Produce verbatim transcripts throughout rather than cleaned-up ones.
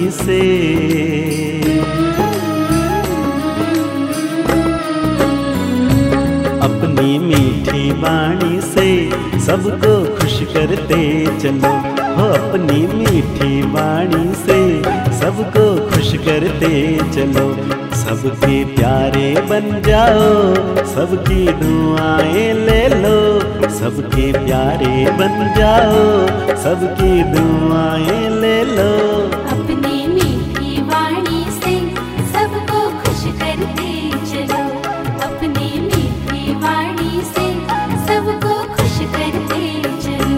वाणी से। अपनी मीठी वाणी से सबको खुश करते चलो हो, अपनी मीठी वाणी से सबको खुश करते चलो। सबके प्यारे बन जाओ, सबकी दुआएं ले लो, सबके प्यारे बन जाओ, सबकी दुआएं ले लो। अपनी मीठी वाणी से सबको खुश करते चलो, अपनी मीठी वाणी से सबको खुश करते चलो।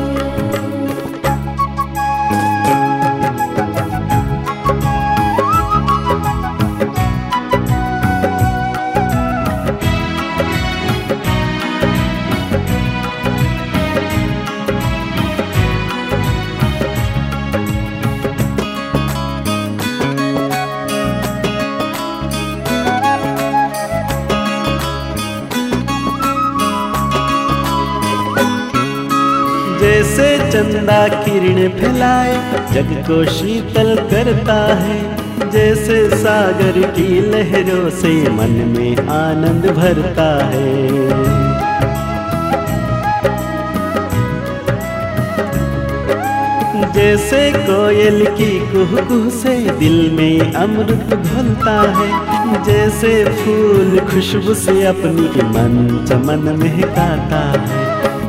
जैसे चंदा किरण फैलाए जग को शीतल करता है, जैसे सागर की लहरों से मन में आनंद भरता है। जैसे कोयल की कुहू कुहू से दिल में अमृत घुलता है, जैसे फूल खुशबू से अपनी मन चमन महकाता है।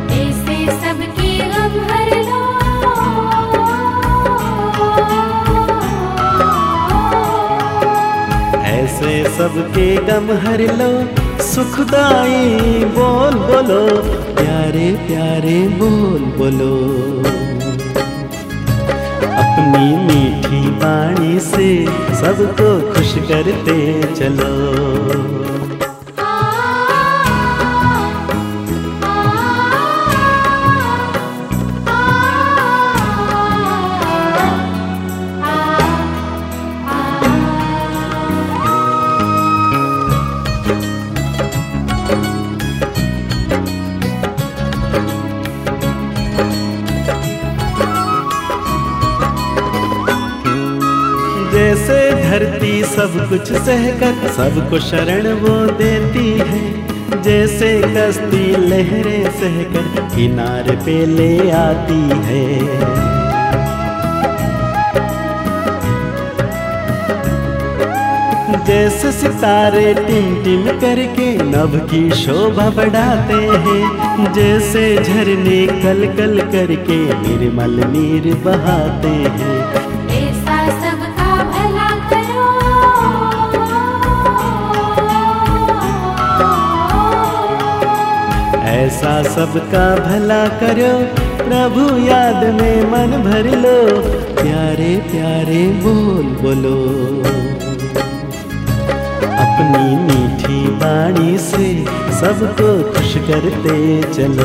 ऐसे सबके गम हर लो, सुखदाई बोल बोलो, प्यारे प्यारे बोल बोलो। अपनी मीठी वाणी से सबको खुश करते चलो। जैसे धरती सब कुछ सहकर सबको शरण वो देती है, जैसे कश्ती लहरें सहकर किनारे पे ले आती है। जैसे सितारे टिम टिम करके नभ की शोभा बढ़ाते हैं, जैसे झरने कल कल करके निर्मल नीर बहाते हैं। ऐसा सबका भला करो, प्रभु याद में मन भर लो, प्यारे प्यारे बोल बोलो। अपनी मीठी वाणी से सबको खुश करते चलो।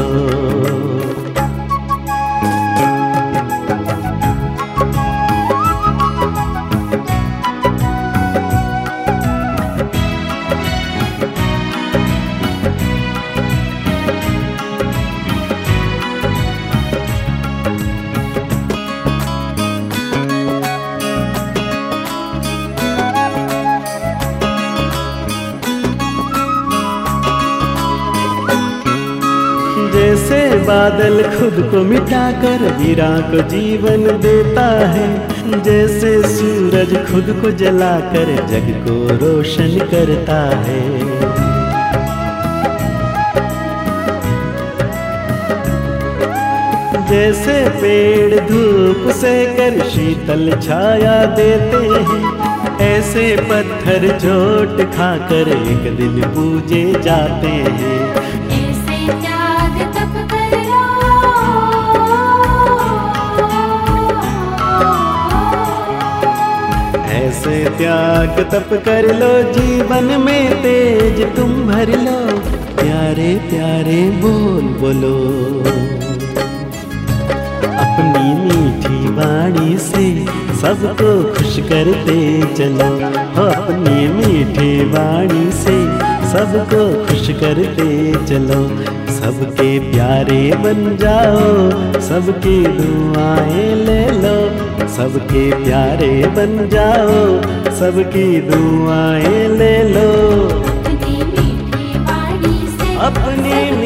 जैसे बादल खुद को मिटाकर वीरां को जीवन देता है, जैसे सूरज खुद को जलाकर जग को रोशन करता है। जैसे पेड़ धूप सहकर शीतल छाया देते हैं, ऐसे पत्थर चोट खाकर एक दिन पूजे जाते हैं। ऐसे त्याग तप कर लो, जीवन में तेज तुम भर लो, प्यारे प्यारे बोल बोलो। अपनी मीठी वाणी से सबको खुश करते चलो, हो अपनी मीठी वाणी से सबको खुश करते चलो। सबके प्यारे बन जाओ, सबकी दुआएं ले लो, सबके प्यारे बन जाओ, सबकी दुआएं ले लो अपनी मीठी वाणी से अपनी